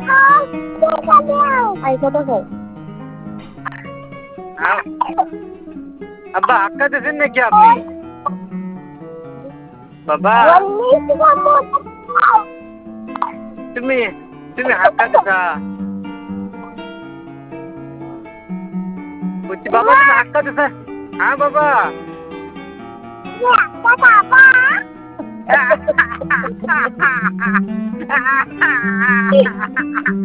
ऐकतच आहे. अब्बा हक्का देते ना क्या आपने बाबा तुम्ही तुम्ही हक्का देता बाबा तुम्ही हक्का देता हा बाबा